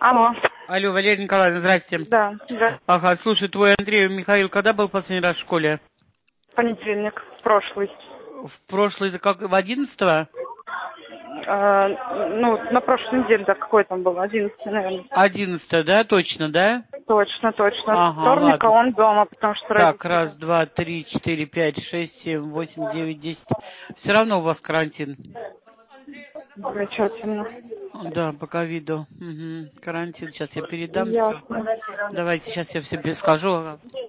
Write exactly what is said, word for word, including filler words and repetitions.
Алло. Алло, Валерия Николаевна, здрасте. Да, да. Ага, слушай, твой Андрей Михаил когда был последний раз в школе? Понедельник, прошлый. В прошлый, это как, в одиннадцатого? А, ну, на прошлой неделе, да, какой там был? Одиннадцатый, наверное. Одиннадцатое, да, точно, да? Точно, точно. С Ага, вторника ладно. он дома, потому что Так, родители. раз, два, три, четыре, пять, шесть, семь, восемь, девять, десять. Все равно у вас карантин. Замечательно. Да, по ковиду. Угу. Карантин. Сейчас я передам все. Ясно. Давайте, сейчас я все перескажу.